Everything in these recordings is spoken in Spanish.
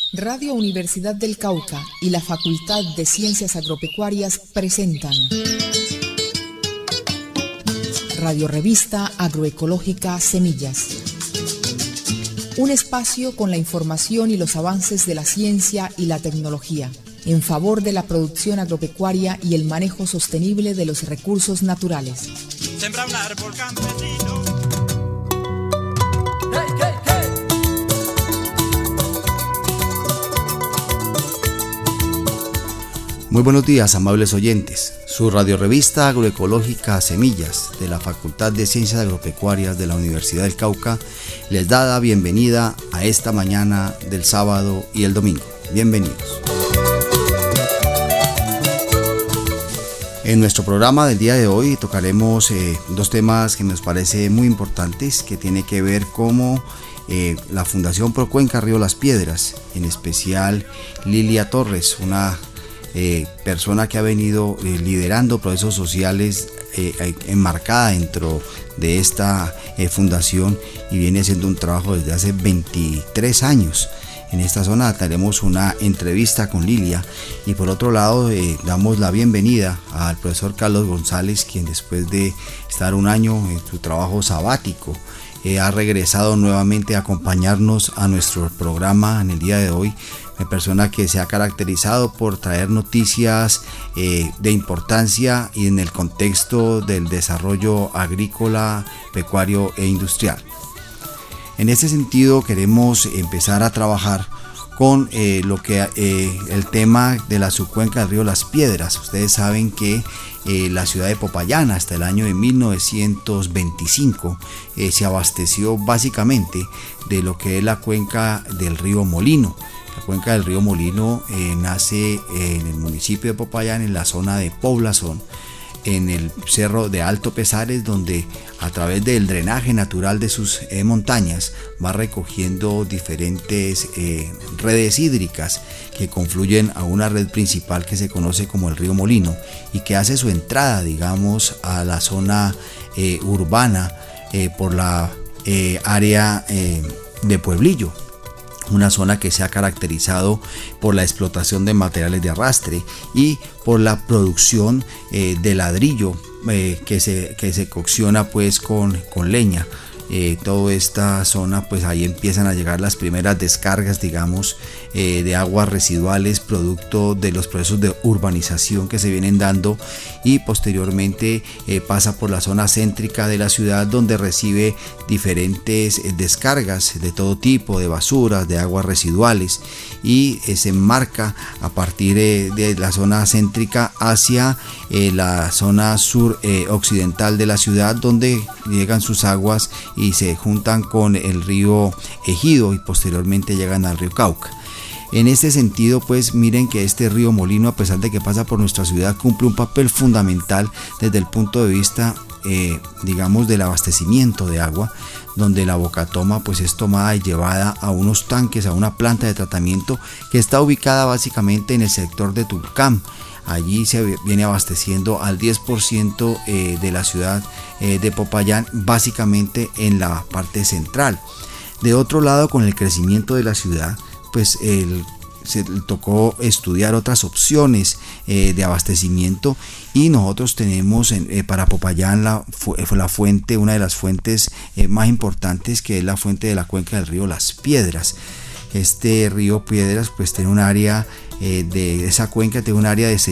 Radio Universidad del Cauca y la Facultad de Ciencias Agropecuarias presentan Radio Revista Agroecológica Semillas. Un espacio con la información y los avances de la ciencia y la tecnología en favor de la producción agropecuaria y el manejo sostenible de los recursos naturales. Sembra un árbol campesino. Hey, hey, hey. Muy buenos días, amables oyentes. Su radiorevista agroecológica Semillas de la Facultad de Ciencias Agropecuarias de la Universidad del Cauca les da la bienvenida a esta mañana del sábado y el domingo. Bienvenidos. En nuestro programa del día de hoy tocaremos dos temas que nos parecen muy importantes, que tiene que ver con la Fundación Procuenca Río Las Piedras, en especial Lilia Torres, una persona que ha venido liderando procesos sociales enmarcada dentro de esta fundación y viene haciendo un trabajo desde hace 23 años. En esta zona tenemos una entrevista con Lilia y por otro lado damos la bienvenida al profesor Carlos González, quien después de estar un año en su trabajo sabático ha regresado nuevamente a acompañarnos a nuestro programa en el día de hoy. Una persona que se ha caracterizado por traer noticias de importancia y en el contexto del desarrollo agrícola, pecuario e industrial. En este sentido queremos empezar a trabajar con el tema de la subcuenca del río Las Piedras. Ustedes saben que la ciudad de Popayán hasta el año de 1925 se abasteció básicamente de lo que es la cuenca del río Molino. La cuenca del río Molino nace en el municipio de Popayán, en la zona de Poblazón, en el cerro de Alto Pesares, donde a través del drenaje natural de sus montañas va recogiendo diferentes redes hídricas que confluyen a una red principal que se conoce como el río Molino y que hace su entrada, digamos, a la zona urbana por la área de Pueblillo. Una zona que se ha caracterizado por la explotación de materiales de arrastre y por la producción de ladrillo que se cocciona pues con leña. Toda esta zona, pues ahí empiezan a llegar las primeras descargas, digamos, de aguas residuales producto de los procesos de urbanización que se vienen dando y posteriormente pasa por la zona céntrica de la ciudad, donde recibe diferentes descargas de todo tipo, de basuras, de aguas residuales, y se enmarca a partir de la zona céntrica hacia la zona sur occidental de la ciudad, donde llegan sus aguas y se juntan con el río Ejido y posteriormente llegan al río Cauca. En este sentido, pues miren que este río Molino, a pesar de que pasa por nuestra ciudad, cumple un papel fundamental desde el punto de vista digamos del abastecimiento de agua, donde la bocatoma pues es tomada y llevada a unos tanques, a una planta de tratamiento que está ubicada básicamente en el sector de Tulcán. Allí se viene abasteciendo al 10% de la ciudad de Popayán, básicamente en la parte central. De otro lado, con el crecimiento de la ciudad, pues se tocó estudiar otras opciones de abastecimiento, y nosotros tenemos para Popayán la fuente, una de las fuentes más importantes, que es la fuente de la cuenca del río Las Piedras. Este río Piedras pues tiene un área de esa cuenca, tiene un área de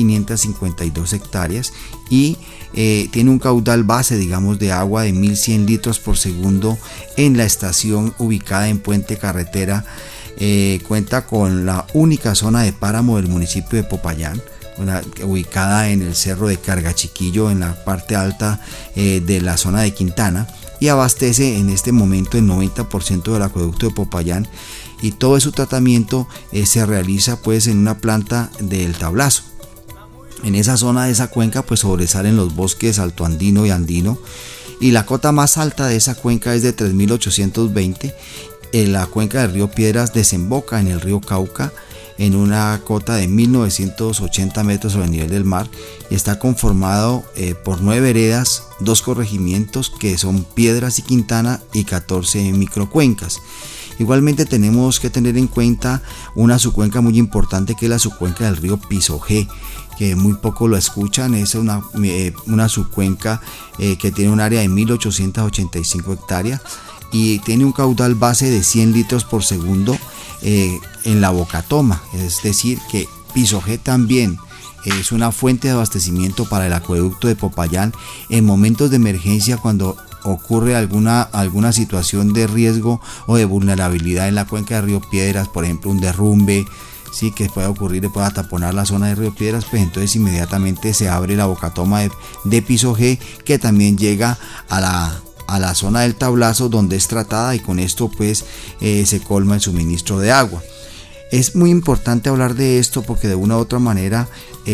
6.552 hectáreas y tiene un caudal base, digamos, de agua de 1.100 litros por segundo en la estación ubicada en Puente Carretera. Cuenta con la única zona de páramo del municipio de Popayán, ubicada en el cerro de Cargachiquillo, en la parte alta de la zona de Quintana, y abastece en este momento el 90% del acueducto de Popayán, y todo su tratamiento se realiza pues en una planta del Tablazo. En esa zona de esa cuenca pues sobresalen los bosques altoandino y andino, y la cota más alta de esa cuenca es de 3.820. La cuenca del río Piedras desemboca en el río Cauca en una cota de 1.980 metros sobre el nivel del mar y está conformado por 9 veredas, 2 corregimientos que son Piedras y Quintana y 14 microcuencas. Igualmente tenemos que tener en cuenta una subcuenca muy importante, que es la subcuenca del río Pisogé, que muy poco lo escuchan. Es una subcuenca que tiene un área de 1885 hectáreas y tiene un caudal base de 100 litros por segundo en la bocatoma, es decir que Pisogé también es una fuente de abastecimiento para el acueducto de Popayán en momentos de emergencia, cuando ocurre alguna situación de riesgo o de vulnerabilidad en la cuenca de Río Piedras, por ejemplo un derrumbe, sí, que pueda ocurrir y pueda taponar la zona de Río Piedras, pues entonces inmediatamente se abre la bocatoma de Pisogé, que también llega a la zona del Tablazo, donde es tratada, y con esto pues se colma el suministro de agua. Es muy importante hablar de esto porque de una u otra manera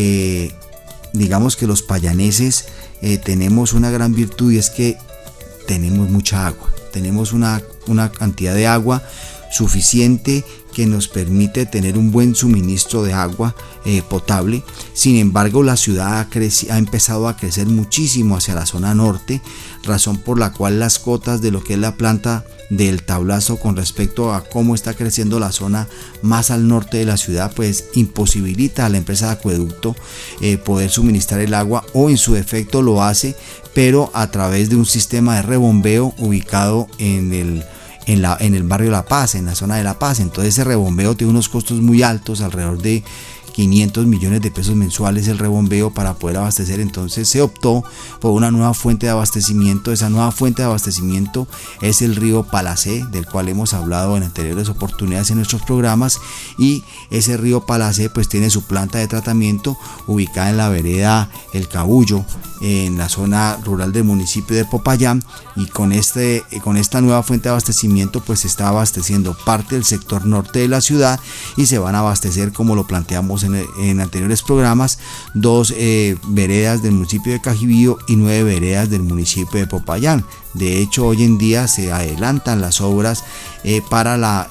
digamos que los payaneses tenemos una gran virtud, y es que tenemos mucha agua, tenemos una cantidad de agua suficiente que nos permite tener un buen suministro de agua potable. Sin embargo, la ciudad ha empezado a crecer muchísimo hacia la zona norte, razón por la cual las cotas de lo que es la planta del Tablazo con respecto a cómo está creciendo la zona más al norte de la ciudad, pues imposibilita a la empresa de acueducto poder suministrar el agua, o en su defecto lo hace, pero a través de un sistema de rebombeo ubicado en el barrio La Paz, en la zona de La Paz. Entonces ese rebombeo tiene unos costos muy altos, alrededor de 500 millones de pesos mensuales el rebombeo para poder abastecer. Entonces se optó por una nueva fuente de abastecimiento. Esa nueva fuente de abastecimiento es el río Palacé, del cual hemos hablado en anteriores oportunidades en nuestros programas, y ese río Palacé pues tiene su planta de tratamiento ubicada en la vereda El Cabullo, en la zona rural del municipio de Popayán, y con esta nueva fuente de abastecimiento pues se está abasteciendo parte del sector norte de la ciudad, y se van a abastecer, como lo planteamos en anteriores programas, 2 veredas del municipio de Cajibío y 9 veredas del municipio de Popayán. De hecho, hoy en día se adelantan las obras para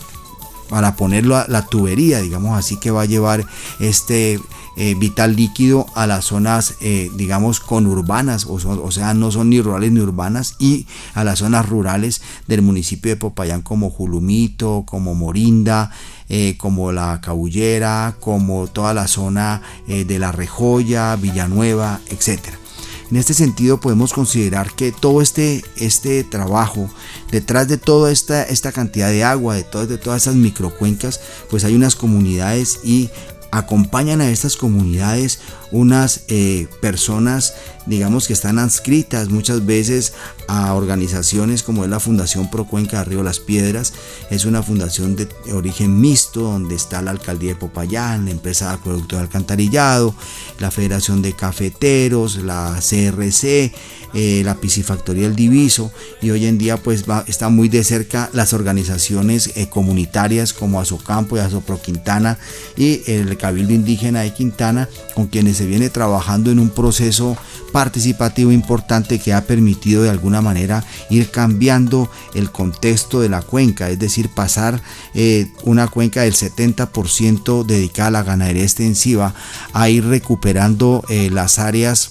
poner la tubería, digamos así, que va a llevar este vital líquido a las zonas digamos conurbanas, o sea, no son ni rurales ni urbanas, y a las zonas rurales del municipio de Popayán, como Julumito, como Morinda, como la Cabullera, como toda la zona de La Rejoya, Villanueva, etcétera. En este sentido podemos considerar que todo este trabajo, detrás de toda esta cantidad de agua, de todas estas microcuencas, pues hay unas comunidades, y acompañan a estas comunidades unas personas, digamos, que están adscritas muchas veces a organizaciones como es la Fundación Procuenca de Río Las Piedras. Es una fundación de origen mixto, donde está la Alcaldía de Popayán, la empresa de acueducto de alcantarillado, la Federación de Cafeteros, la CRC, la Piscifactoría El Diviso, y hoy en día pues está muy de cerca las organizaciones comunitarias como Azocampo y Azopro Quintana, y el Cabildo Indígena de Quintana, con quienes se viene trabajando en un proceso participativo importante que ha permitido de alguna manera ir cambiando el contexto de la cuenca, es decir, pasar una cuenca del 70% dedicada a la ganadería extensiva a ir recuperando las áreas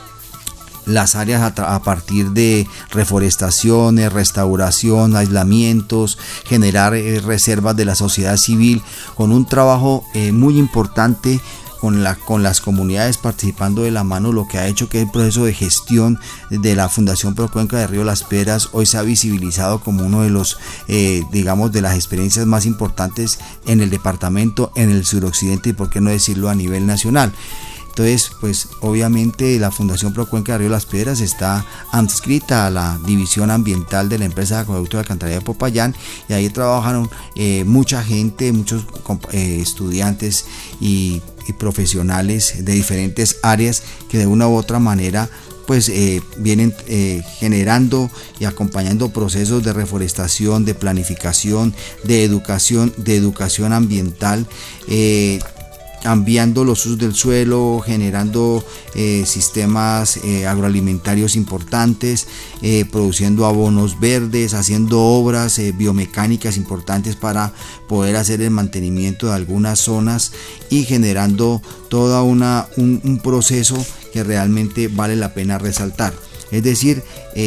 a partir de reforestaciones, restauración, aislamientos, generar reservas de la sociedad civil, con un trabajo muy importante con las comunidades participando de la mano, lo que ha hecho que el proceso de gestión de la Fundación Procuenca de Río Las Piedras hoy se ha visibilizado como uno de los digamos, de las experiencias más importantes en el departamento, en el suroccidente, y por qué no decirlo a nivel nacional. Entonces, pues obviamente la Fundación Procuenca de Río Las Piedras está adscrita a la división ambiental de la empresa de acueducto de alcantarillado de Popayán, y ahí trabajaron mucha gente, muchos estudiantes y profesionales de diferentes áreas que de una u otra manera pues vienen generando y acompañando procesos de reforestación, de planificación, de educación ambiental, cambiando los usos del suelo, generando sistemas agroalimentarios importantes, produciendo abonos verdes, haciendo obras biomecánicas importantes para poder hacer el mantenimiento de algunas zonas, y generando todo un proceso que realmente vale la pena resaltar. Es decir,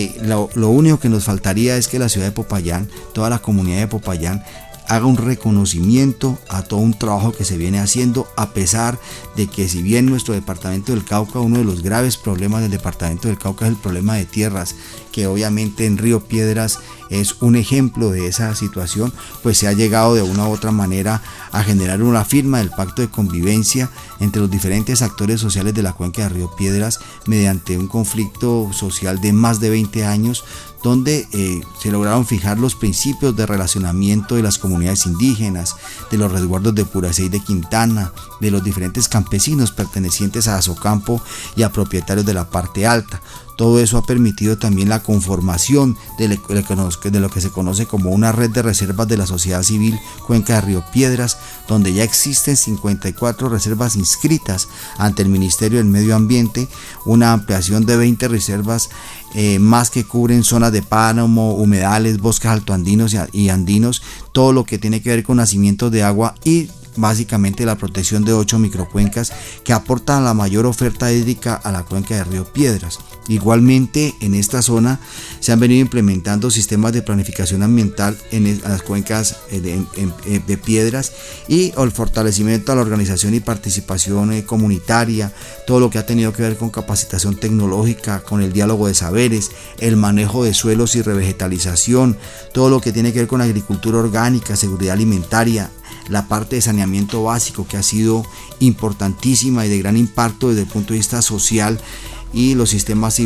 lo único que nos faltaría es que la ciudad de Popayán, toda la comunidad de Popayán, haga un reconocimiento a todo un trabajo que se viene haciendo, a pesar de que si bien nuestro departamento del Cauca, uno de los graves problemas del departamento del Cauca es el problema de tierras, que obviamente en Río Piedras es un ejemplo de esa situación, pues se ha llegado de una u otra manera a generar una firma del pacto de convivencia entre los diferentes actores sociales de la cuenca de Río Piedras mediante un conflicto social de más de 20 años, donde se lograron fijar los principios de relacionamiento de las comunidades indígenas, de los resguardos de Puracé y de Quintana, de los diferentes campesinos pertenecientes a Azocampo y a propietarios de la parte alta. Todo eso ha permitido también la conformación de lo que se conoce como una red de reservas de la sociedad civil Cuenca de Río Piedras, donde ya existen 54 reservas inscritas ante el Ministerio del Medio Ambiente, una ampliación de 20 reservas más que cubren zonas de páramo, humedales, bosques altoandinos y andinos, todo lo que tiene que ver con nacimientos de agua y básicamente la protección de 8 microcuencas que aportan la mayor oferta hídrica a la cuenca de Río Piedras. Igualmente en esta zona se han venido implementando sistemas de planificación ambiental en las cuencas de Piedras y el fortalecimiento a la organización y participación comunitaria, todo lo que ha tenido que ver con capacitación tecnológica, con el diálogo de saberes, el manejo de suelos y revegetalización, todo lo que tiene que ver con agricultura orgánica, seguridad alimentaria, la parte de saneamiento básico que ha sido importantísima y de gran impacto desde el punto de vista social, y los sistemas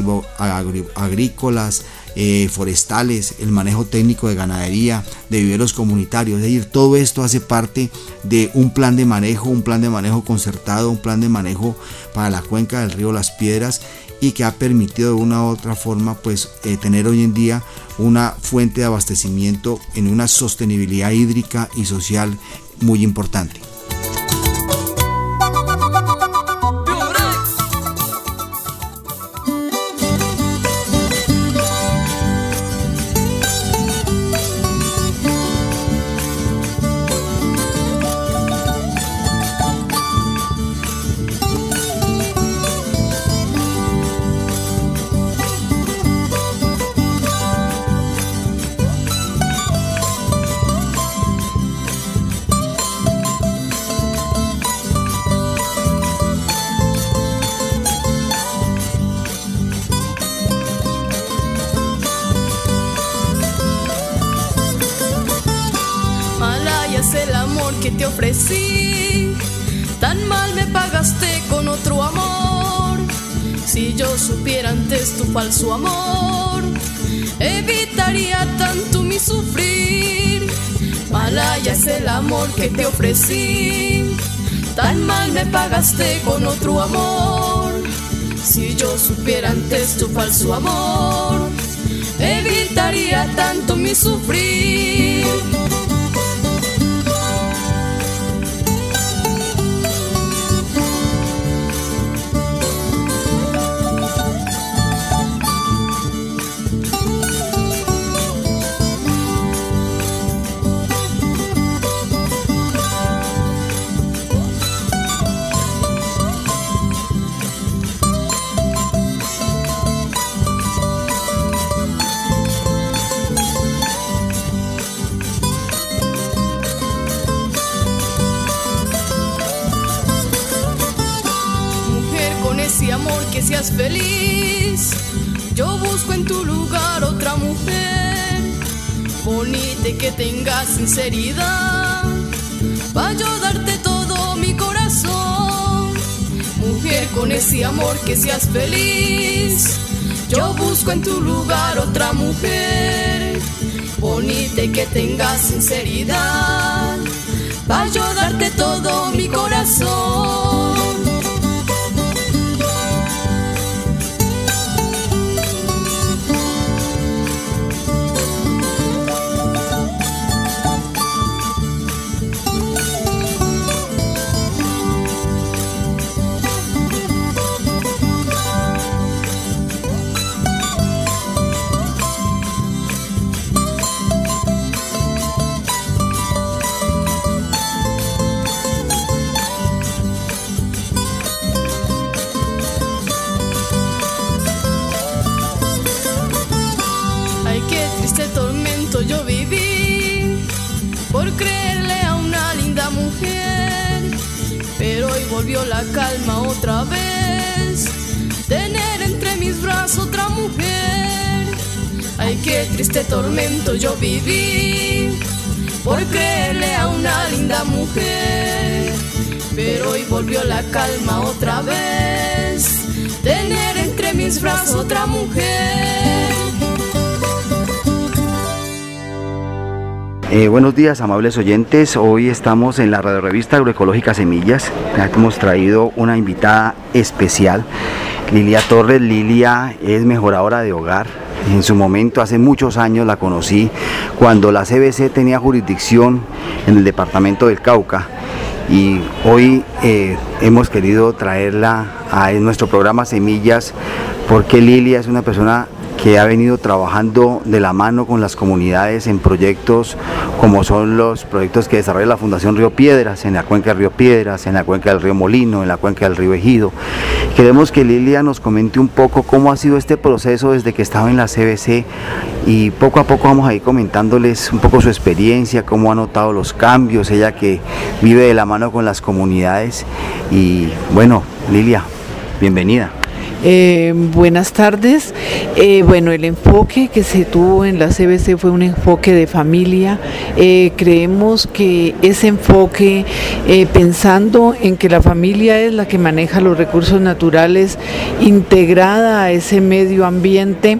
agrícolas, forestales, el manejo técnico de ganadería, de viveros comunitarios. Es decir, todo esto hace parte de un plan de manejo concertado, un plan de manejo para la cuenca del río Las Piedras, y que ha permitido de una u otra forma pues tener hoy en día una fuente de abastecimiento en una sostenibilidad hídrica y social muy importante. Ofrecí, tan mal me pagaste con otro amor. Si yo supiera antes tu falso amor, evitaría tanto mi sufrir. Malaya es el amor que te ofrecí, tan mal me pagaste con otro amor. Si yo supiera antes tu falso amor, evitaría tanto mi sufrir. Amor, que seas feliz. Yo busco en tu lugar otra mujer bonita y que tenga sinceridad, pa' yo darte todo mi corazón. Mujer, con ese amor que seas feliz. Yo busco en tu lugar otra mujer bonita y que tenga sinceridad, pa' yo darte todo mi corazón. creerle a una linda mujer, pero hoy volvió la calma otra vez. Tener entre mis brazos otra mujer. Ay, qué triste tormento yo viví por creerle a una linda mujer, pero hoy volvió la calma otra vez. Tener entre mis brazos otra mujer. Buenos días, amables oyentes. Hoy estamos en la radiorevista Agroecológica Semillas. Hemos traído una invitada especial, Lilia Torres. Lilia es mejoradora de hogar. En su momento, hace muchos años, la conocí cuando la CBC tenía jurisdicción en el departamento del Cauca, y hoy hemos querido traerla a nuestro programa Semillas porque Lilia es una persona que ha venido trabajando de la mano con las comunidades en proyectos como son los proyectos que desarrolla la Fundación Río Piedras, en la cuenca del río Piedras, en la cuenca del río Molino, en la cuenca del río Ejido. Queremos que Lilia nos comente un poco cómo ha sido este proceso desde que estaba en la CBC, y poco a poco vamos a ir comentándoles un poco su experiencia, cómo ha notado los cambios, ella que vive de la mano con las comunidades. Y bueno, Lilia, bienvenida. Buenas tardes. Bueno, el enfoque que se tuvo en la CBC fue un enfoque de familia. Creemos que ese enfoque, pensando en que la familia es la que maneja los recursos naturales, integrada a ese medio ambiente,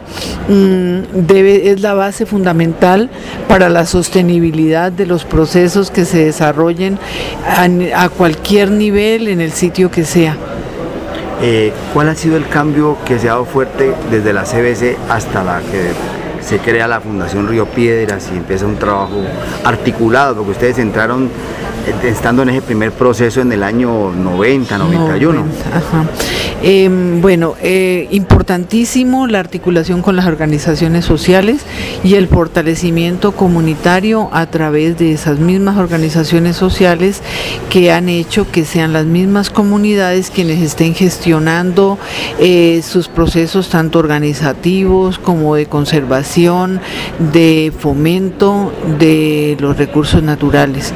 es la base fundamental para la sostenibilidad de los procesos que se desarrollen a cualquier nivel en el sitio que sea. ¿Cuál ha sido el cambio que se ha dado fuerte desde la CBC hasta la que se crea la Fundación Río Piedras y empieza un trabajo articulado? Porque ustedes entraron estando en ese primer proceso en el año 90, 91. Ajá. Bueno, importantísimo la articulación con las organizaciones sociales y el fortalecimiento comunitario a través de esas mismas organizaciones sociales que han hecho que sean las mismas comunidades quienes estén gestionando sus procesos tanto organizativos como de conservación, de fomento de los recursos naturales.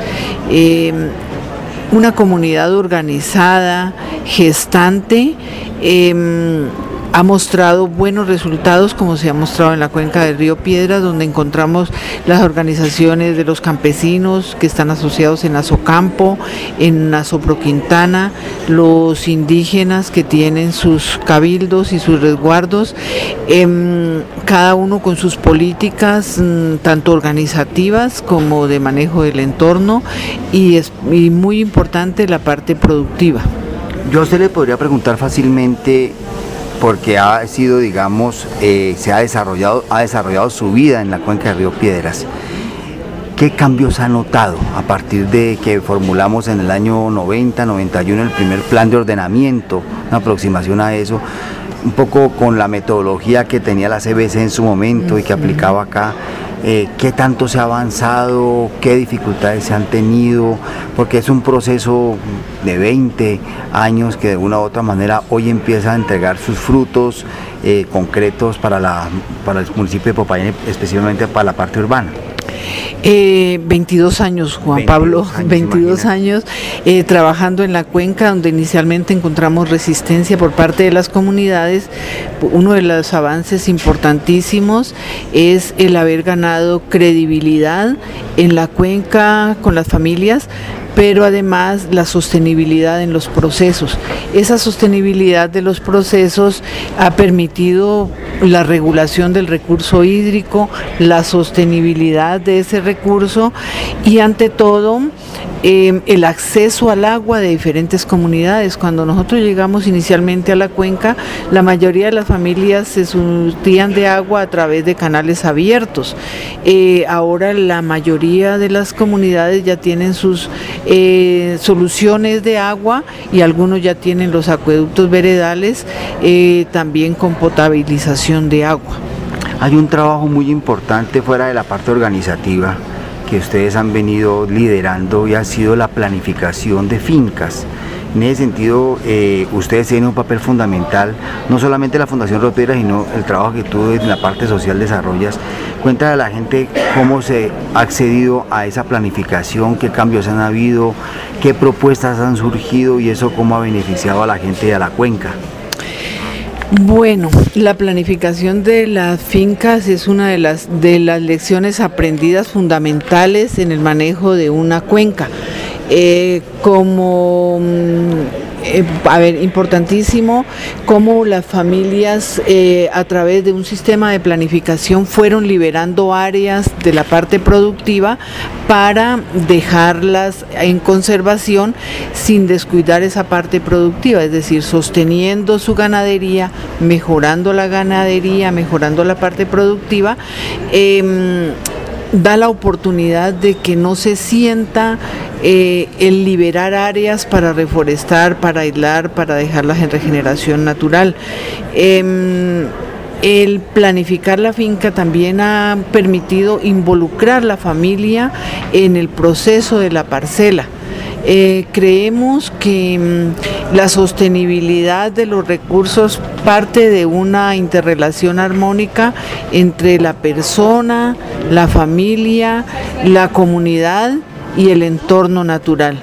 Una comunidad organizada, gestante, ha mostrado buenos resultados, como se ha mostrado en la cuenca del río Piedras, donde encontramos las organizaciones de los campesinos que están asociados en Azocampo, en Azopro Quintana, los indígenas que tienen sus cabildos y sus resguardos, cada uno con sus políticas, tanto organizativas como de manejo del entorno, y muy importante la parte productiva. Yo a usted le podría preguntar fácilmente, porque ha sido, digamos, se ha desarrollado su vida en la cuenca del río Piedras. ¿Qué cambios ha notado a partir de que formulamos en el año 90, 91 el primer plan de ordenamiento, una aproximación a eso, un poco con la metodología que tenía la CBC en su momento y que aplicaba acá? ¿Qué tanto se ha avanzado? ¿Qué dificultades se han tenido? Porque es un proceso de 20 años que de una u otra manera hoy empieza a entregar sus frutos concretos para el municipio de Popayán, especialmente para la parte urbana. 22 años, Juan Pablo, 22 años trabajando en la cuenca, donde inicialmente encontramos resistencia por parte de las comunidades. Uno de los avances importantísimos es el haber ganado credibilidad en la cuenca con las familias, pero además la sostenibilidad en los procesos. Esa sostenibilidad de los procesos ha permitido la regulación del recurso hídrico, la sostenibilidad de ese recurso y ante todo el acceso al agua de diferentes comunidades. Cuando nosotros llegamos inicialmente a la cuenca, la mayoría de las familias se surtían de agua a través de canales abiertos. Ahora la mayoría de las comunidades ya tienen sus soluciones de agua y algunos ya tienen los acueductos veredales también con potabilización de agua. Hay un trabajo muy importante fuera de la parte organizativa que ustedes han venido liderando y ha sido la planificación de fincas. En ese sentido, ustedes tienen un papel fundamental, no solamente la Fundación Río Piedras, sino el trabajo que tú en la parte social desarrollas. Cuéntale a la gente cómo se ha accedido a esa planificación, qué cambios han habido, qué propuestas han surgido y eso cómo ha beneficiado a la gente y a la cuenca. Bueno, la planificación de las fincas es una de las lecciones aprendidas fundamentales en el manejo de una cuenca. Importantísimo cómo las familias a través de un sistema de planificación fueron liberando áreas de la parte productiva para dejarlas en conservación sin descuidar esa parte productiva, es decir, sosteniendo su ganadería, mejorando la ganadería, mejorando la parte productiva. Da la oportunidad de que no se sienta el liberar áreas para reforestar, para aislar, para dejarlas en regeneración natural. El planificar la finca también ha permitido involucrar la familia en el proceso de la parcela. Creemos que la sostenibilidad de los recursos parte de una interrelación armónica entre la persona, la familia, la comunidad y el entorno natural.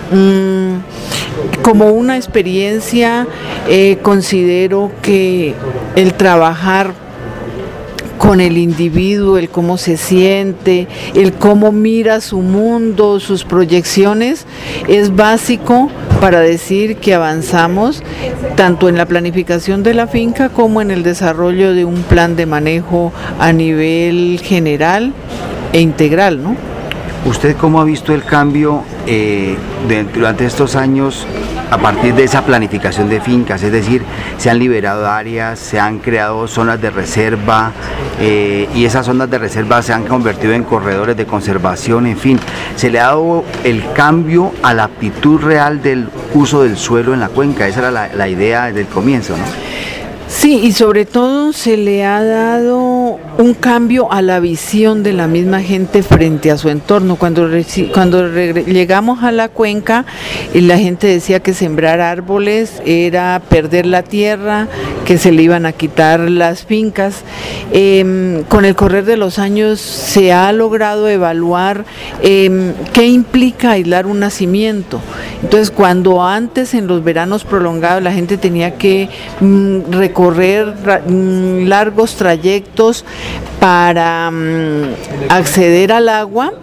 Como una experiencia, considero que el trabajar con el individuo, el cómo se siente, el cómo mira su mundo, sus proyecciones, es básico para decir que avanzamos tanto en la planificación de la finca como en el desarrollo de un plan de manejo a nivel general e integral, ¿no? ¿Usted cómo ha visto el cambio durante estos años a partir de esa planificación de fincas? Es decir, se han liberado áreas, se han creado zonas de reserva y esas zonas de reserva se han convertido en corredores de conservación, en fin, se le ha dado el cambio a la aptitud real del uso del suelo en la cuenca. Esa era la idea desde el comienzo, ¿no? Sí, y sobre todo se le ha dado un cambio a la visión de la misma gente frente a su entorno. Cuando llegamos a la cuenca, la gente decía que sembrar árboles era perder la tierra, que se le iban a quitar las fincas. Con el correr de los años se ha logrado evaluar qué implica aislar un nacimiento. Entonces, cuando antes en los veranos prolongados la gente tenía que recorrer largos trayectos para acceder al agua,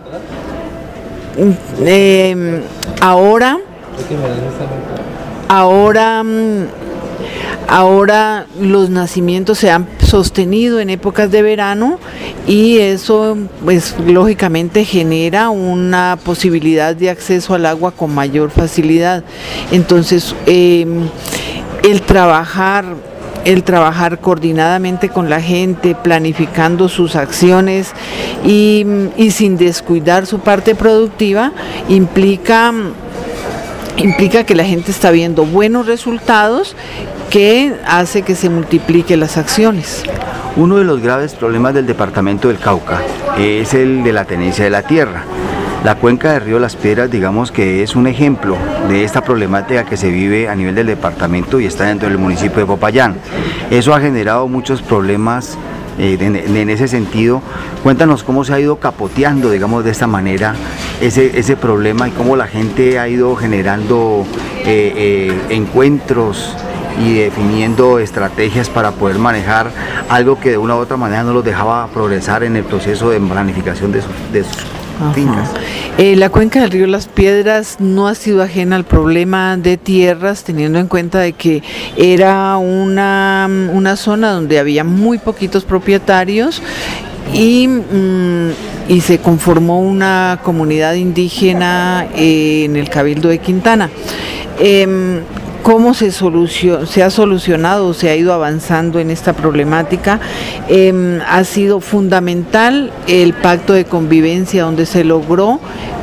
ahora los nacimientos se han sostenido en épocas de verano y eso pues lógicamente genera una posibilidad de acceso al agua con mayor facilidad. Entonces el trabajar coordinadamente con la gente, planificando sus acciones y sin descuidar su parte productiva, implica que la gente está viendo buenos resultados que hace que se multipliquen las acciones. Uno de los graves problemas del departamento del Cauca es el de la tenencia de la tierra. La cuenca del río Las Piedras, digamos que es un ejemplo de esta problemática que se vive a nivel del departamento y está dentro del municipio de Popayán. Eso ha generado muchos problemas en ese sentido. Cuéntanos cómo se ha ido capoteando, digamos, de esta manera ese problema y cómo la gente ha ido generando encuentros y definiendo estrategias para poder manejar algo que de una u otra manera no los dejaba progresar en el proceso de planificación de sus fincas. La cuenca del río Las Piedras no ha sido ajena al problema de tierras, teniendo en cuenta de que era una zona donde había muy poquitos propietarios y se conformó una comunidad indígena en el Cabildo de Quintana. ¿Cómo se ha solucionado, se ha ido avanzando en esta problemática? Ha sido fundamental el pacto de convivencia donde se logró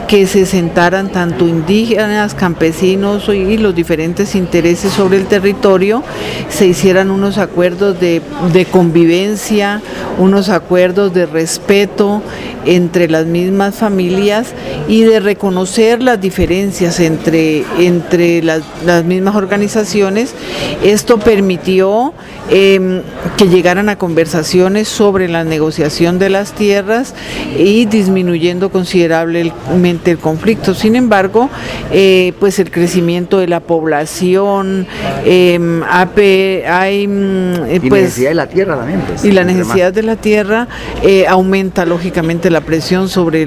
que se sentaran tanto indígenas, campesinos y los diferentes intereses sobre el territorio, se hicieran unos acuerdos de convivencia, unos acuerdos de respeto entre las mismas familias y de reconocer las diferencias entre las mismas organizaciones. Esto permitió que llegaran a conversaciones sobre la negociación de las tierras y disminuyendo considerablemente el conflicto. Sin embargo, pues el crecimiento de la población, necesidad de la tierra también, pues, y la necesidad de la tierra aumenta lógicamente la presión sobre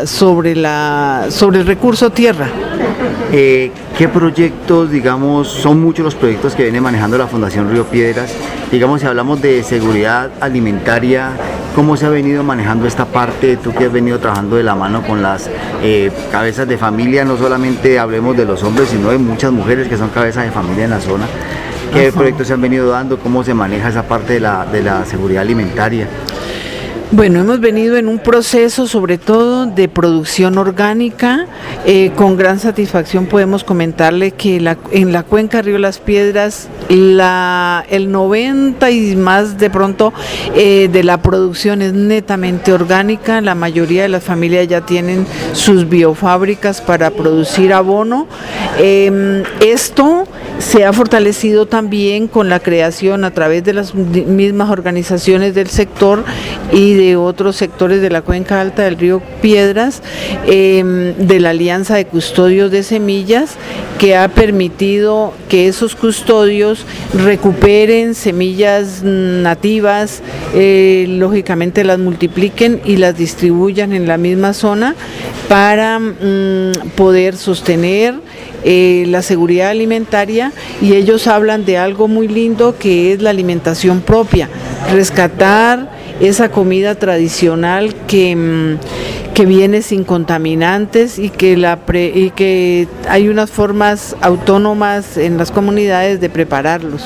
el recurso tierra. ¿Qué proyectos, digamos, son muchos los proyectos que viene manejando la Fundación Río Piedras? Digamos, si hablamos de seguridad alimentaria, ¿cómo se ha venido manejando esta parte? Tú que has venido trabajando de la mano con las cabezas de familia, no solamente hablemos de los hombres, sino de muchas mujeres que son cabezas de familia en la zona. ¿Qué proyectos se han venido dando? ¿Cómo se maneja esa parte de la seguridad alimentaria? Bueno, hemos venido en un proceso sobre todo de producción orgánica. Con gran satisfacción podemos comentarle que en la cuenca Río Las Piedras el 90 y más de pronto de la producción es netamente orgánica. La mayoría de las familias ya tienen sus biofábricas para producir abono. Esto se ha fortalecido también con la creación a través de las mismas organizaciones del sector y de otros sectores de la cuenca alta del río Piedras, de la Alianza de Custodios de Semillas, que ha permitido que esos custodios recuperen semillas nativas, lógicamente las multipliquen y las distribuyan en la misma zona para poder sostener la seguridad alimentaria, y ellos hablan de algo muy lindo que es la alimentación propia, rescatar esa comida tradicional que viene sin contaminantes y que hay unas formas autónomas en las comunidades de prepararlos.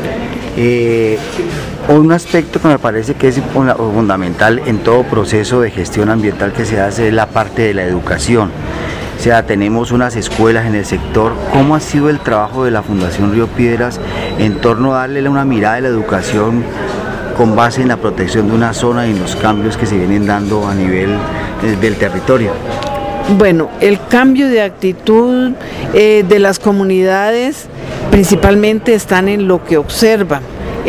Un aspecto que me parece que es fundamental en todo proceso de gestión ambiental que se hace es la parte de la educación. O sea, tenemos unas escuelas en el sector. ¿Cómo ha sido el trabajo de la Fundación Río Piedras en torno a darle una mirada de la educación con base en la protección de una zona y en los cambios que se vienen dando a nivel del territorio? Bueno, el cambio de actitud de las comunidades principalmente están en lo que observan,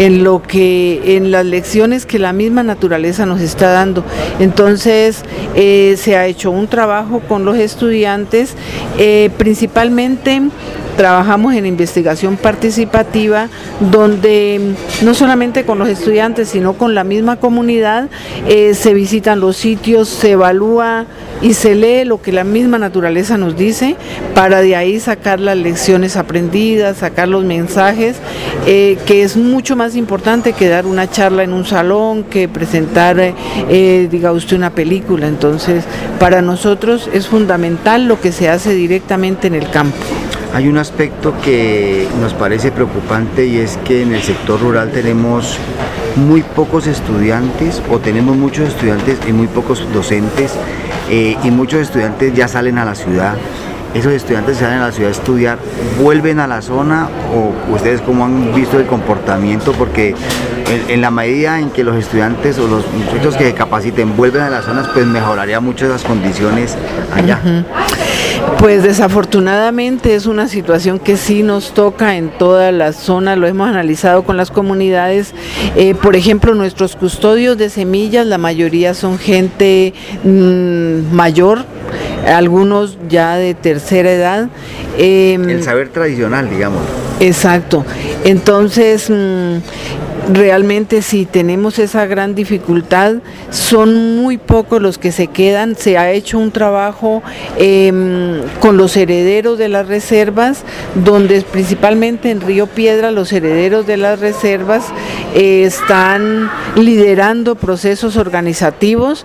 en las lecciones que la misma naturaleza nos está dando. Entonces se ha hecho un trabajo con los estudiantes, principalmente trabajamos en investigación participativa, donde no solamente con los estudiantes, sino con la misma comunidad, se visitan los sitios, se evalúa y se lee lo que la misma naturaleza nos dice, para de ahí sacar las lecciones aprendidas, sacar los mensajes, que es mucho más importante que dar una charla en un salón, que presentar, diga usted, una película. Entonces, para nosotros es fundamental lo que se hace directamente en el campo. Hay un aspecto que nos parece preocupante, y es que en el sector rural tenemos muy pocos estudiantes, o tenemos muchos estudiantes y muy pocos docentes, y muchos estudiantes ya salen a la ciudad. Esos estudiantes salen a la ciudad a estudiar, ¿vuelven a la zona, o ustedes cómo han visto el comportamiento? Porque en la medida en que los estudiantes o los muchachos que se capaciten vuelven a las zonas, pues mejoraría mucho las condiciones allá. Pues desafortunadamente es una situación que sí nos toca en toda la zona, lo hemos analizado con las comunidades. Por ejemplo, nuestros custodios de semillas, la mayoría son gente mayor, algunos ya de tercera edad. El saber tradicional, digamos. Exacto. Entonces, realmente sí tenemos esa gran dificultad, son muy pocos los que se quedan. Se ha hecho un trabajo con los herederos de las reservas, donde principalmente en Río Piedra los herederos de las reservas están liderando procesos organizativos,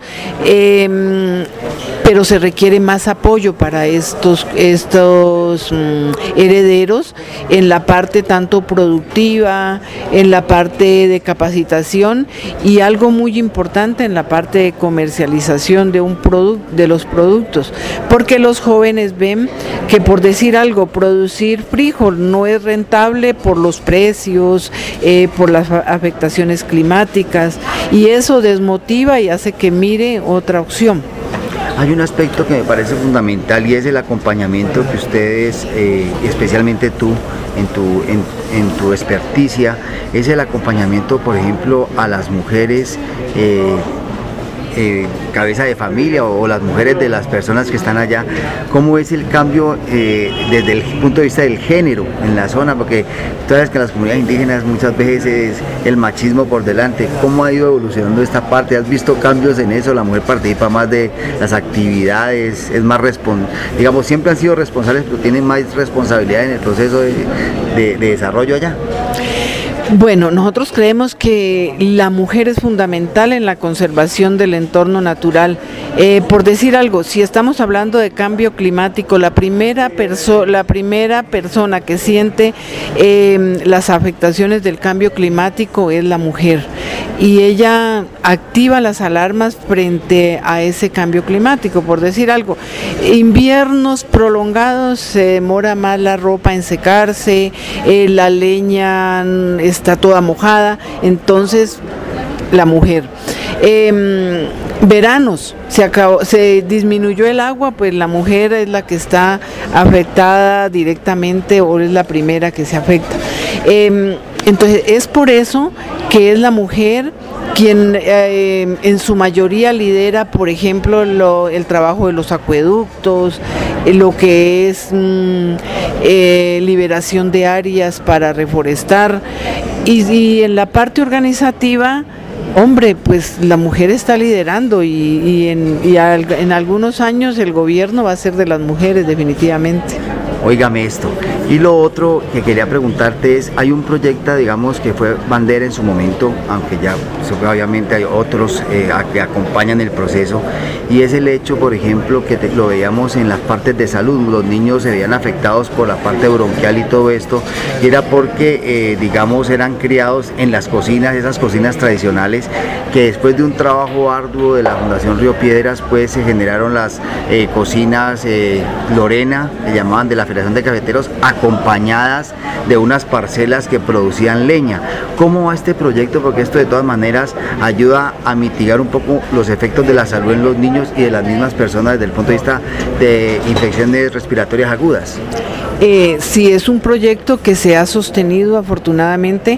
pero se requiere más apoyo para estos herederos en la parte tanto productiva, en la parte de capacitación y algo muy importante en la parte de comercialización de los productos, porque los jóvenes ven que, por decir algo, producir frijol no es rentable por los precios, por las afectaciones climáticas, y eso desmotiva y hace que mire otra opción. Hay un aspecto que me parece fundamental y es el acompañamiento que ustedes, especialmente tú, en tu experticia, es el acompañamiento, por ejemplo, a las mujeres cabeza de familia o las mujeres de las personas que están allá. ¿Cómo es el cambio desde el punto de vista del género en la zona? Porque tú sabes que en las comunidades indígenas muchas veces es el machismo por delante. ¿Cómo ha ido evolucionando esta parte? ¿Has visto cambios en eso? ¿La mujer participa más de las actividades? ¿Es más digamos, siempre han sido responsables, pero tienen más responsabilidad en el proceso de desarrollo allá? Bueno, nosotros creemos que la mujer es fundamental en la conservación del entorno natural. Por decir algo, si estamos hablando de cambio climático, la primera persona que siente las afectaciones del cambio climático es la mujer, y ella activa las alarmas frente a ese cambio climático. Por decir algo, inviernos prolongados, se demora más la ropa en secarse, la leña está toda mojada, entonces la mujer. Veranos, se disminuyó el agua, pues la mujer es la que está afectada directamente o es la primera que se afecta. Entonces es por eso que es la mujer quien en su mayoría lidera, por ejemplo, el trabajo de los acueductos, lo que es liberación de áreas para reforestar, y en la parte organizativa, hombre, pues la mujer está liderando y en algunos años el gobierno va a ser de las mujeres definitivamente. Óigame esto. Y lo otro que quería preguntarte es, hay un proyecto, digamos, que fue bandera en su momento, aunque ya obviamente hay otros que acompañan el proceso, y es el hecho, por ejemplo, que lo veíamos en las partes de salud, los niños se veían afectados por la parte bronquial y todo esto, y era porque, digamos, eran criados en las cocinas, esas cocinas tradicionales, que después de un trabajo arduo de la Fundación Río Piedras, pues se generaron las cocinas Lorena, le llamaban, de la Federación de Cafeteros, acompañadas de unas parcelas que producían leña. ¿Cómo va este proyecto? Porque esto de todas maneras ayuda a mitigar un poco los efectos de la salud en los niños y de las mismas personas desde el punto de vista de infecciones respiratorias agudas. Sí, es un proyecto que se ha sostenido afortunadamente.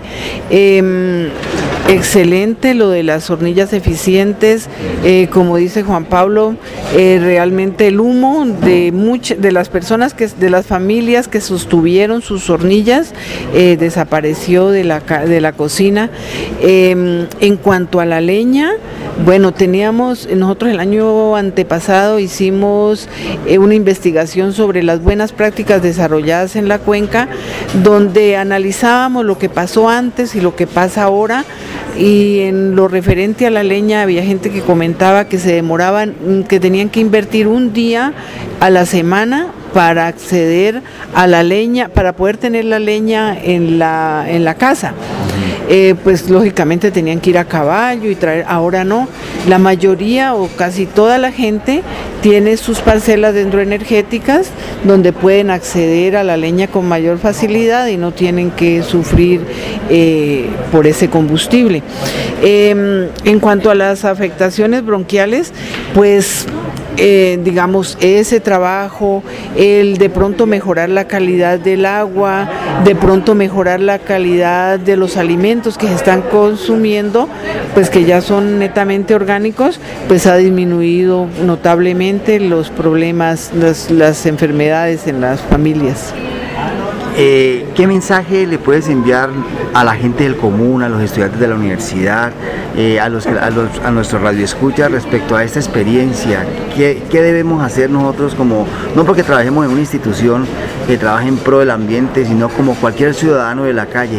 Excelente lo de las hornillas eficientes, como dice Juan Pablo, realmente el humo de las personas, de las familias que sostuvieron sus hornillas, desapareció de la cocina. En cuanto a la leña, bueno, nosotros el año antepasado hicimos una investigación sobre las buenas prácticas desarrolladas en la cuenca, donde analizábamos lo que pasó antes y lo que pasa ahora. Y en lo referente a la leña, había gente que comentaba que se demoraban, que tenían que invertir un día a la semana para acceder a la leña, para poder tener la leña en la casa. Pues lógicamente tenían que ir a caballo y traer, ahora no, la mayoría o casi toda la gente tiene sus parcelas dendroenergéticas donde pueden acceder a la leña con mayor facilidad y no tienen que sufrir por ese combustible. En cuanto a las afectaciones bronquiales, pues digamos, ese trabajo, el de pronto mejorar la calidad del agua, de pronto mejorar la calidad de los alimentos que se están consumiendo, pues que ya son netamente orgánicos, pues ha disminuido notablemente los problemas, las enfermedades en las familias. ¿Qué mensaje le puedes enviar a la gente del común, a los estudiantes de la universidad, a nuestros radioescuchas respecto a esta experiencia? ¿Qué debemos hacer nosotros, no porque trabajemos en una institución que trabaje en pro del ambiente, sino como cualquier ciudadano de la calle?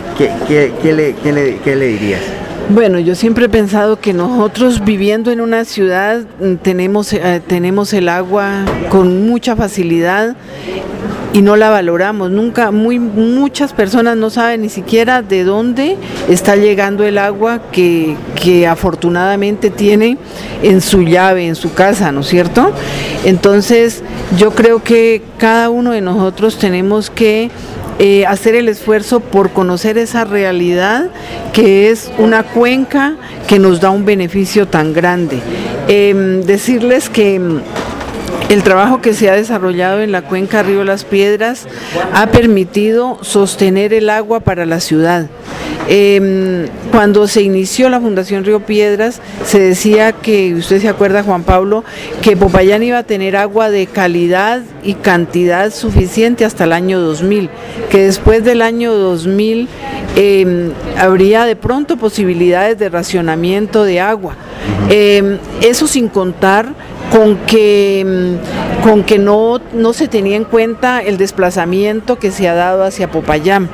¿Qué le dirías? Bueno, yo siempre he pensado que nosotros, viviendo en una ciudad, tenemos el agua con mucha facilidad. y no la valoramos. Muchas personas no saben ni siquiera de dónde está llegando el agua que afortunadamente tiene en su llave, en su casa, ¿no es cierto? Entonces yo creo que cada uno de nosotros tenemos que hacer el esfuerzo por conocer esa realidad que es una cuenca que nos da un beneficio tan grande. Decirles que el trabajo que se ha desarrollado en la cuenca Río Las Piedras ha permitido sostener el agua para la ciudad. Cuando se inició la Fundación Río Piedras, se decía que, usted se acuerda, Juan Pablo, que Popayán iba a tener agua de calidad y cantidad suficiente hasta el año 2000, que después del año 2000 habría de pronto posibilidades de racionamiento de agua. Eso sin contar con que no se tenía en cuenta el desplazamiento que se ha dado hacia Popayán.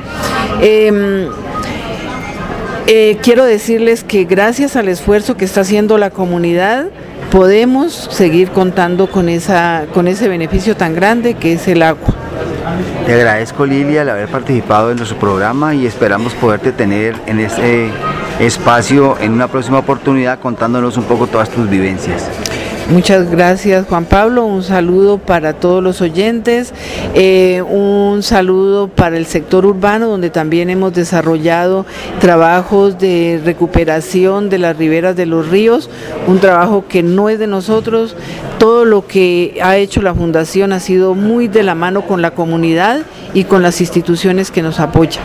Quiero decirles que gracias al esfuerzo que está haciendo la comunidad, podemos seguir contando con ese beneficio tan grande que es el agua. Te agradezco, Lilia, el haber participado en nuestro programa y esperamos poderte tener en este espacio en una próxima oportunidad contándonos un poco todas tus vivencias. Muchas gracias, Juan Pablo, un saludo para todos los oyentes, un saludo para el sector urbano, donde también hemos desarrollado trabajos de recuperación de las riberas de los ríos, un trabajo que no es de nosotros. Todo lo que ha hecho la Fundación ha sido muy de la mano con la comunidad y con las instituciones que nos apoyan.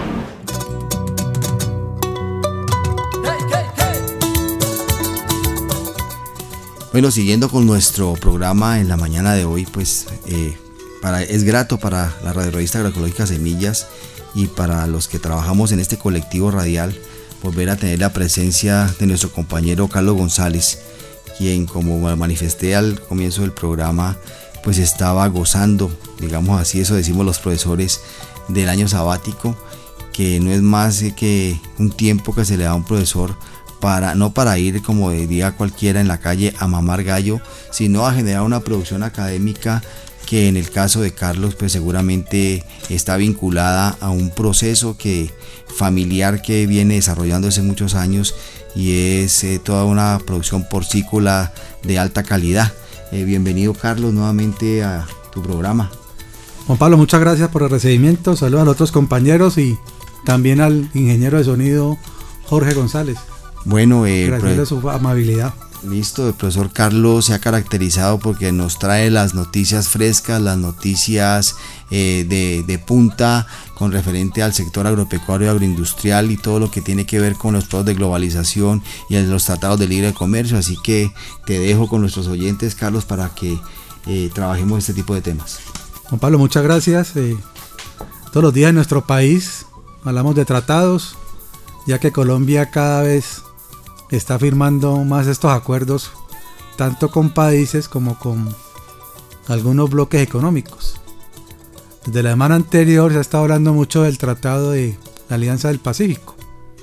Bueno, siguiendo con nuestro programa en la mañana de hoy, pues es grato para la radiorevista Agroecológica Semillas y para los que trabajamos en este colectivo radial volver a tener la presencia de nuestro compañero Carlos González, quien, como manifesté al comienzo del programa, pues estaba gozando, digamos así, eso decimos los profesores, del año sabático, que no es más que un tiempo que se le da a un profesor no para ir, como diría cualquiera, en la calle a mamar gallo, sino a generar una producción académica que en el caso de Carlos pues seguramente está vinculada a un proceso familiar que viene desarrollándose muchos años y es toda una producción porcícola de alta calidad. Bienvenido, Carlos, nuevamente a tu programa. Juan Pablo, muchas gracias por el recibimiento, saludos a los otros compañeros y también al ingeniero de sonido Jorge González. Bueno, gracias a su amabilidad. Listo, el profesor Carlos se ha caracterizado porque nos trae las noticias frescas, las noticias de punta con referente al sector agropecuario y agroindustrial y todo lo que tiene que ver con los procesos de globalización y los tratados de libre comercio, así que te dejo con nuestros oyentes, Carlos, para que trabajemos este tipo de temas. Juan Pablo, muchas gracias. Todos los días en nuestro país hablamos de tratados, ya que Colombia cada vez está firmando más estos acuerdos, tanto con países como con algunos bloques económicos. Desde la semana anterior se ha estado hablando mucho del Tratado de la Alianza del Pacífico,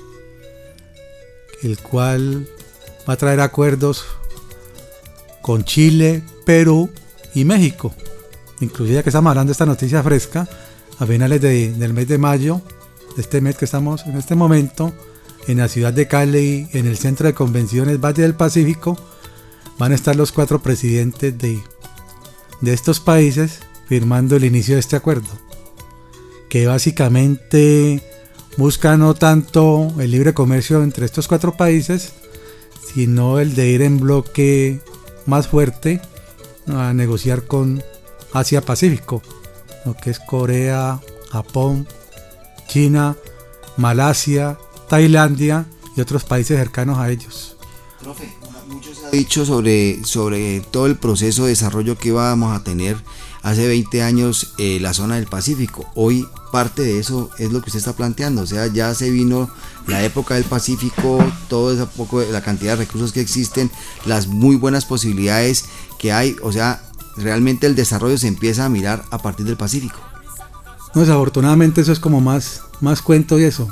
el cual va a traer acuerdos con Chile, Perú y México. Inclusive, que estamos hablando de esta noticia fresca, a finales del mes de mayo, de este mes que estamos en este momento, en la ciudad de Cali, en el Centro de Convenciones Valle del Pacífico, van a estar los 4 presidentes de estos países firmando el inicio de este acuerdo, que básicamente busca no tanto el libre comercio entre estos 4 países, sino el de ir en bloque más fuerte a negociar con Asia-Pacífico, lo que es Corea, Japón, China, Malasia, Tailandia y otros países cercanos a ellos. Profe, mucho se ha dicho sobre todo el proceso de desarrollo que íbamos a tener hace 20 años la zona del Pacífico. Hoy parte de eso es lo que usted está planteando, o sea, ya se vino la época del Pacífico, todo ese poco la cantidad de recursos que existen, las muy buenas posibilidades que hay, o sea, realmente el desarrollo se empieza a mirar a partir del Pacífico. No, desafortunadamente eso es como más cuento y eso.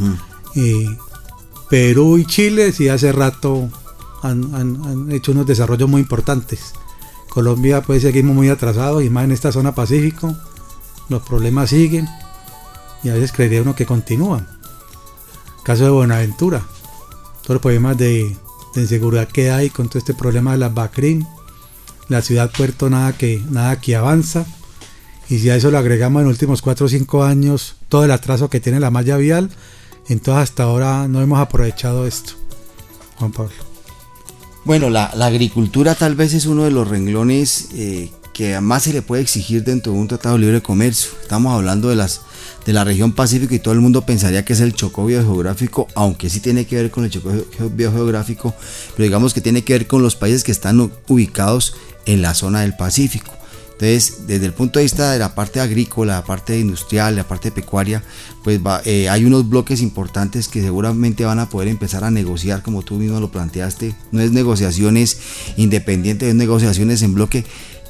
Perú y Chile sí hace rato han hecho unos desarrollos muy importantes. Colombia pues seguimos muy atrasados y más en esta zona Pacífico, los problemas siguen y a veces creería uno que continúan. Caso de Buenaventura, todos los problemas de inseguridad que hay con todo este problema de las BACRIM, la ciudad puerto nada que avanza, y si a eso le agregamos en los últimos 4 o 5 años todo el atraso que tiene la malla vial, entonces hasta ahora no hemos aprovechado esto. Juan Pablo. Bueno, la agricultura tal vez es uno de los renglones que más se le puede exigir dentro de un tratado de libre comercio. Estamos hablando de la región Pacífico y todo el mundo pensaría que es el Chocó biogeográfico, aunque sí tiene que ver con el Chocó biogeográfico, pero digamos que tiene que ver con los países que están ubicados en la zona del Pacífico. Entonces, desde el punto de vista de la parte agrícola, la parte industrial, la parte pecuaria, pues hay unos bloques importantes que seguramente van a poder empezar a negociar, como tú mismo lo planteaste. No es negociaciones independientes, es negociaciones en bloque.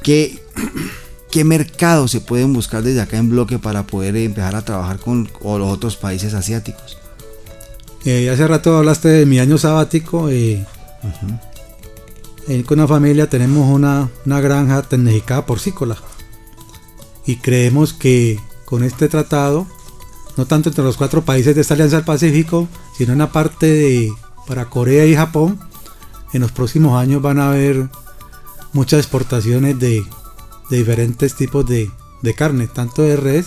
¿Qué mercados se pueden buscar desde acá en bloque para poder empezar a trabajar con los otros países asiáticos? Hace rato hablaste de mi año sabático. Con una familia tenemos una granja tecnificada porcícola y creemos que con este tratado, no tanto entre los 4 países de esta Alianza del Pacífico, sino en la parte para Corea y Japón, en los próximos años van a haber muchas exportaciones de diferentes tipos de carne, tanto de res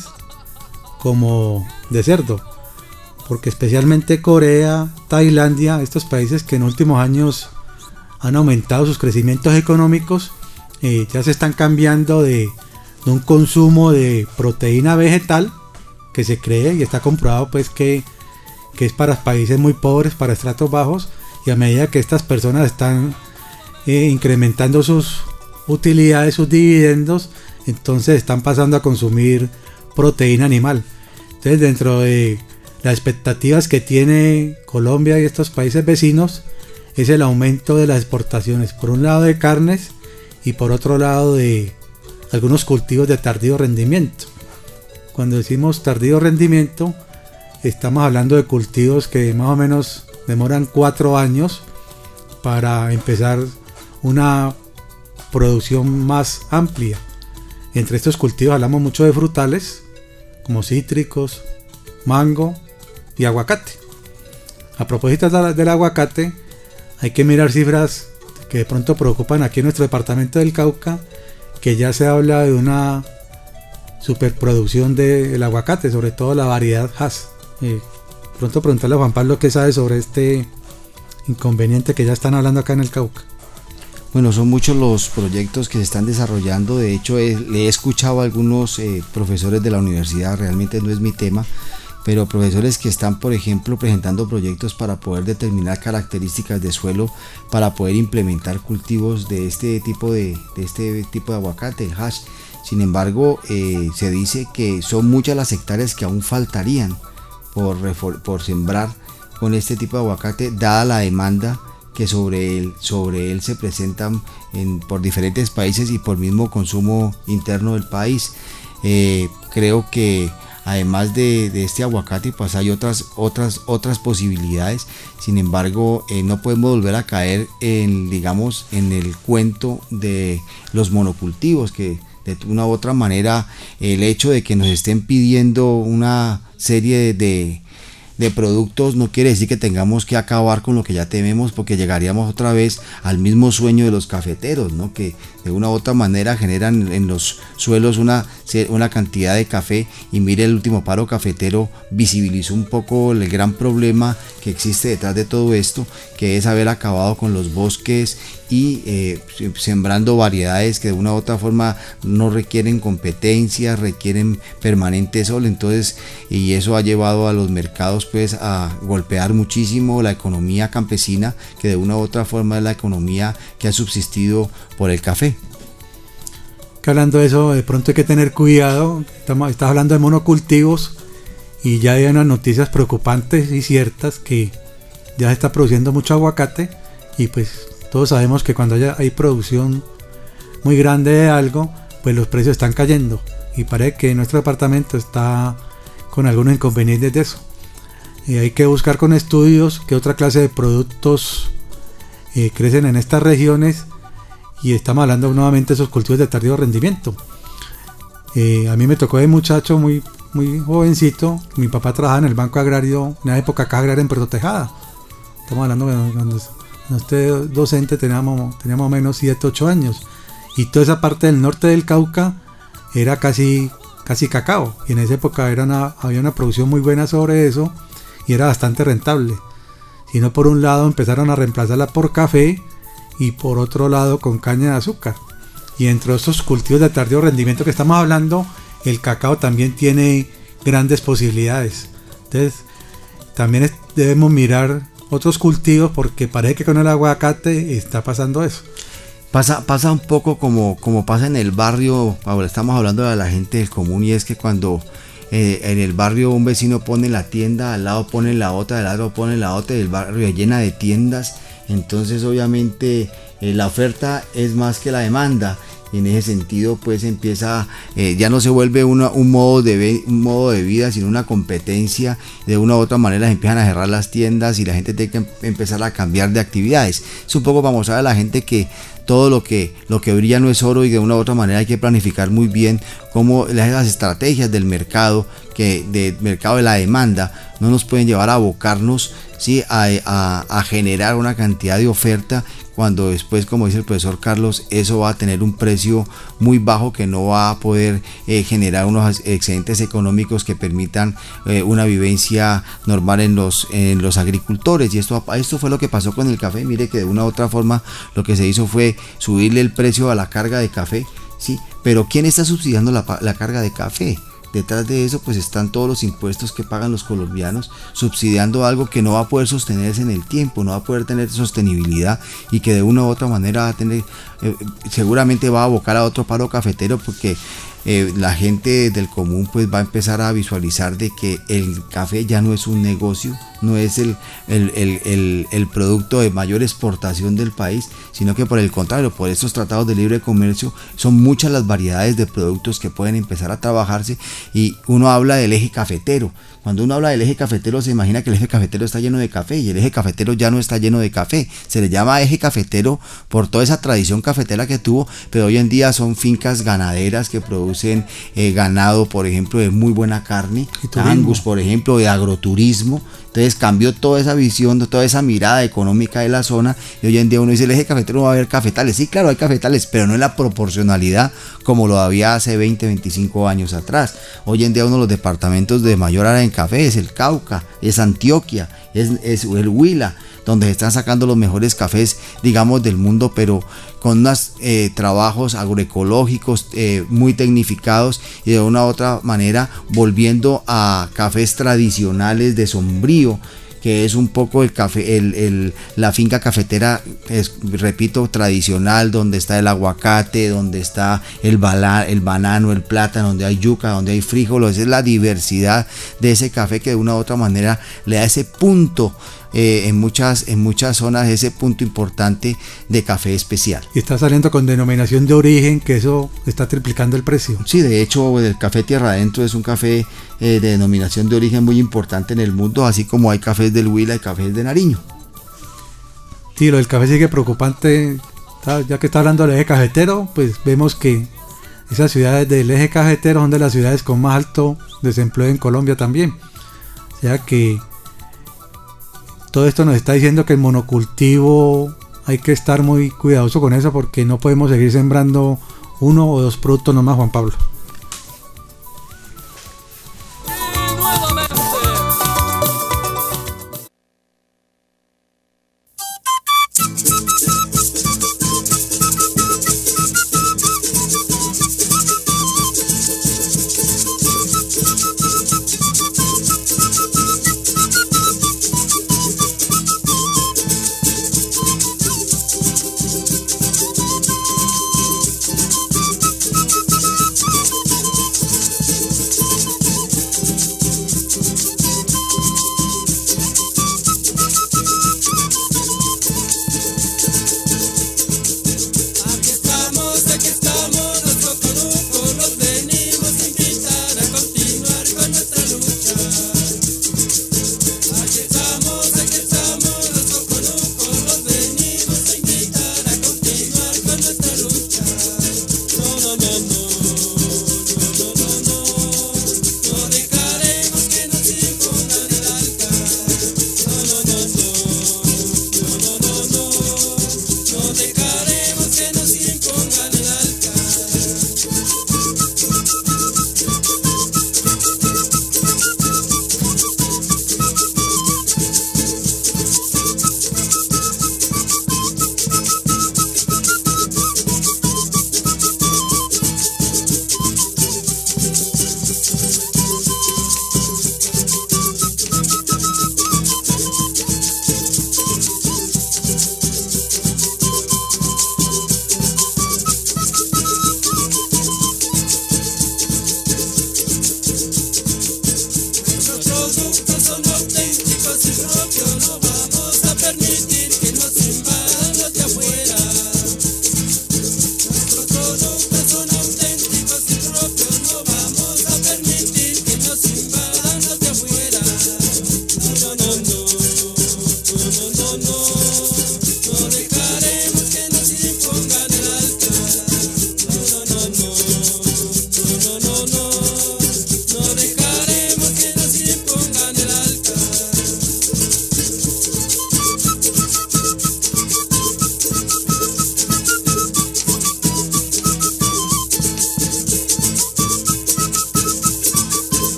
como de cerdo, porque especialmente Corea, Tailandia, estos países que en últimos años han aumentado sus crecimientos económicos, ya se están cambiando de un consumo de proteína vegetal que se cree y está comprobado pues que es para países muy pobres, para estratos bajos, y a medida que estas personas están incrementando sus utilidades, sus dividendos, entonces están pasando a consumir proteína animal. Entonces, dentro de las expectativas que tiene Colombia y estos países vecinos, es el aumento de las exportaciones, por un lado de carnes y por otro lado de algunos cultivos de tardío rendimiento. Cuando decimos tardío rendimiento, estamos hablando de cultivos que más o menos demoran 4 años para empezar una producción más amplia. Entre estos cultivos hablamos mucho de frutales, como cítricos, mango y aguacate. A propósito del aguacate, hay que mirar cifras que de pronto preocupan aquí en nuestro departamento del Cauca, que ya se habla de una superproducción del aguacate, sobre todo la variedad Hass. Pronto preguntarle a Juan Pablo qué sabe sobre este inconveniente que ya están hablando acá en el Cauca. Bueno, son muchos los proyectos que se están desarrollando. De hecho, le he escuchado a algunos profesores de la universidad, realmente no es mi tema, pero profesores que están, por ejemplo, presentando proyectos para poder determinar características de suelo para poder implementar cultivos de este tipo de aguacate, el hash. Sin embargo, se dice que son muchas las hectáreas que aún faltarían por sembrar con este tipo de aguacate, dada la demanda que sobre él se presentan por diferentes países y por mismo consumo interno del país. Creo que además de este aguacate, pues hay otras posibilidades. Sin embargo, no podemos volver a caer en el cuento de los monocultivos, que de una u otra manera el hecho de que nos estén pidiendo una serie de productos no quiere decir que tengamos que acabar con lo que ya tenemos, porque llegaríamos otra vez al mismo sueño de los cafeteros, ¿no? Que de una u otra manera generan en los suelos una cantidad de café, y mire, el último paro cafetero visibilizó un poco el gran problema que existe detrás de todo esto, que es haber acabado con los bosques y sembrando variedades que de una u otra forma no requieren competencia, requieren permanente sol. Entonces, y eso ha llevado a los mercados pues a golpear muchísimo la economía campesina, que de una u otra forma es la economía que ha subsistido por el café. Que hablando de eso, de pronto hay que tener cuidado. Estás hablando de monocultivos y ya hay unas noticias preocupantes y ciertas, que ya se está produciendo mucho aguacate, y pues todos sabemos que cuando hay producción muy grande de algo, pues los precios están cayendo, y parece que nuestro departamento está con algunos inconvenientes de eso. Hay que buscar con estudios qué otra clase de productos crecen en estas regiones, y estamos hablando nuevamente de esos cultivos de tardío rendimiento. A mí me tocó de muchacho muy jovencito. Mi papá trabajaba en el Banco Agrario, en la época Caja Agraria en Puerto Tejada. Estamos hablando de cuando usted docente teníamos más o menos 7, 8 años. Y toda esa parte del norte del Cauca era casi cacao. Y en esa época había una producción muy buena sobre eso y era bastante rentable. Sino por un lado empezaron a reemplazarla por café y por otro lado con caña de azúcar. Y entre estos cultivos de tardío rendimiento que estamos hablando, el cacao también tiene grandes posibilidades. Entonces también debemos mirar otros cultivos porque parece que con el aguacate está pasando eso. Pasa un poco como pasa en el barrio. Ahora estamos hablando de la gente del común, y es que cuando en el barrio un vecino pone la tienda, al lado pone la otra, al lado pone la otra, y el barrio llena de tiendas, entonces obviamente la oferta es más que la demanda. Y en ese sentido pues empieza, ya no se vuelve un modo de vida, sino una competencia. De una u otra manera se empiezan a cerrar las tiendas y la gente tiene que empezar a cambiar de actividades. Es un poco para mostrar a la gente que todo lo que brilla no es oro, y de una u otra manera hay que planificar muy bien cómo las estrategias del mercado, del mercado de la demanda, no nos pueden llevar a abocarnos, ¿sí?, a generar una cantidad de oferta, cuando después, como dice el profesor Carlos, eso va a tener un precio muy bajo que no va a poder generar unos excedentes económicos que permitan una vivencia normal en los agricultores. Y esto fue lo que pasó con el café. Mire que de una u otra forma lo que se hizo fue subirle el precio a la carga de café, ¿sí? Pero ¿quién está subsidiando la carga de café? Detrás de eso pues están todos los impuestos que pagan los colombianos, subsidiando algo que no va a poder sostenerse en el tiempo, no va a poder tener sostenibilidad, y que de una u otra manera va a tener, seguramente va a abocar a otro paro cafetero, porque la gente del común pues va a empezar a visualizar de que el café ya no es un negocio, no es el producto de mayor exportación del país, sino que por el contrario, por estos tratados de libre comercio son muchas las variedades de productos que pueden empezar a trabajarse. Y uno habla del eje cafetero. Cuando uno habla del eje cafetero, se imagina que el eje cafetero está lleno de café, y el eje cafetero ya no está lleno de café. Se le llama eje cafetero por toda esa tradición cafetera que tuvo, pero hoy en día son fincas ganaderas que producen ganado, por ejemplo, de muy buena carne, Angus, por ejemplo, de agroturismo. Entonces cambió toda esa visión, toda esa mirada económica de la zona, y hoy en día uno dice, el eje cafetero no va a haber cafetales. Sí, claro, hay cafetales, pero no en la proporcionalidad como lo había hace 20, 25 años atrás. Hoy en día uno de los departamentos de mayor área en café es el Cauca, es Antioquia, es el Huila, donde se están sacando los mejores cafés, digamos, del mundo, pero con unos trabajos agroecológicos muy tecnificados, y de una u otra manera volviendo a cafés tradicionales de sombrío, que es un poco el café, la finca cafetera, repito, tradicional, donde está el aguacate, donde está el banano, el plátano, donde hay yuca, donde hay frijoles. Es la diversidad de ese café que de una u otra manera le da ese punto, en muchas zonas, ese punto importante de café especial. Y está saliendo con denominación de origen, que eso está triplicando el precio. Sí, de hecho el café Tierra Adentro es un café de denominación de origen muy importante en el mundo, así como hay cafés del Huila y cafés de Nariño. Sí, lo del café sigue preocupante. Ya que está hablando del eje cafetero, pues vemos que esas ciudades del eje cafetero son de las ciudades con más alto desempleo en Colombia también. O sea que todo esto nos está diciendo que el monocultivo hay que estar muy cuidadoso con eso, porque no podemos seguir sembrando 1 o 2 productos nomás, Juan Pablo.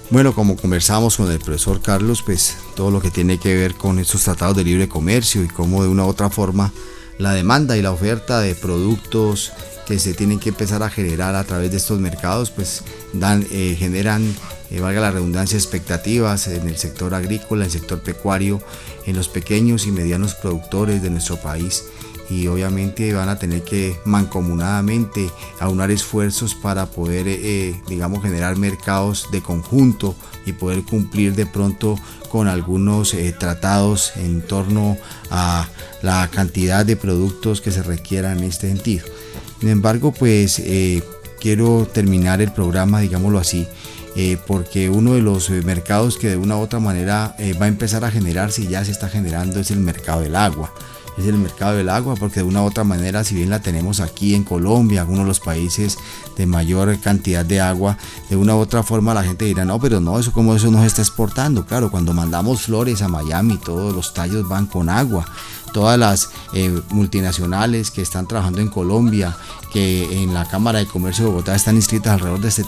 Bueno, como conversamos con el profesor Carlos, pues todo lo que tiene que ver con estos tratados de libre comercio y cómo de una u otra forma la demanda y la oferta de productos que se tienen que empezar a generar a través de estos mercados, pues generan, valga la redundancia, expectativas en el sector agrícola, en el sector pecuario, en los pequeños y medianos productores de nuestro país. Y obviamente van a tener que mancomunadamente aunar esfuerzos para poder, generar mercados de conjunto y poder cumplir de pronto con algunos tratados en torno a la cantidad de productos que se requieran en este sentido. Sin embargo, pues quiero terminar el programa, digámoslo así, porque uno de los mercados que de una u otra manera va a empezar a generarse y ya se está generando es el mercado del agua. Es el mercado del agua, porque de una u otra manera, si bien la tenemos aquí en Colombia, uno de los países de mayor cantidad de agua, de una u otra forma la gente dirá, no, pero no, eso como eso no se está exportando. Claro, cuando mandamos flores a Miami, todos los tallos van con agua. Todas las multinacionales que están trabajando en Colombia, que en la Cámara de Comercio de Bogotá están inscritas alrededor de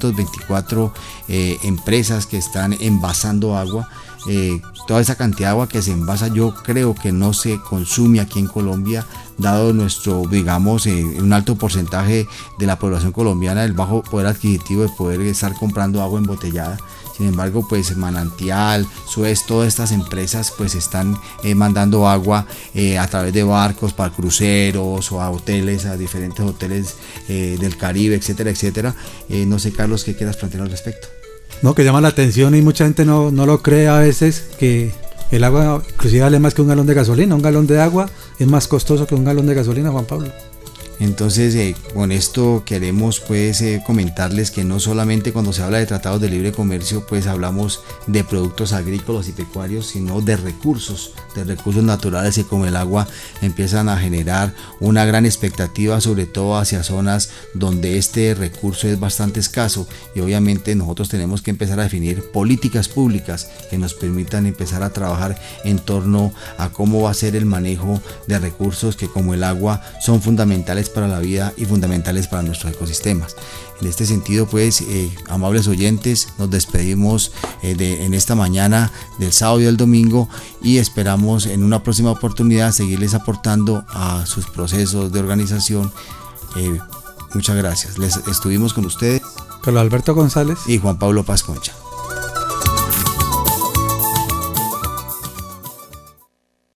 724 empresas que están envasando agua. Toda esa cantidad de agua que se envasa, yo creo que no se consume aquí en Colombia, dado nuestro, digamos, un alto porcentaje de la población colombiana, el bajo poder adquisitivo de poder estar comprando agua embotellada. Sin embargo, pues Manantial, Suez, todas estas empresas pues están mandando agua a través de barcos para cruceros o a hoteles, a diferentes hoteles del Caribe, etcétera, etcétera. No sé, Carlos, ¿qué quieras plantear al respecto? No, que llama la atención y mucha gente no lo cree a veces, que el agua inclusive vale más que un galón de gasolina. Un galón de agua es más costoso que un galón de gasolina, Juan Pablo. Entonces, con esto queremos pues comentarles que no solamente cuando se habla de tratados de libre comercio pues hablamos de productos agrícolas y pecuarios, sino de recursos naturales que como el agua empiezan a generar una gran expectativa, sobre todo hacia zonas donde este recurso es bastante escaso, y obviamente nosotros tenemos que empezar a definir políticas públicas que nos permitan empezar a trabajar en torno a cómo va a ser el manejo de recursos que como el agua son fundamentales para la vida y fundamentales para nuestros ecosistemas. En este sentido, pues, amables oyentes, nos despedimos en esta mañana del sábado y del domingo, y esperamos en una próxima oportunidad seguirles aportando a sus procesos de organización. Muchas gracias. Estuvimos con ustedes Carlos Alberto González y Juan Pablo Paz Concha.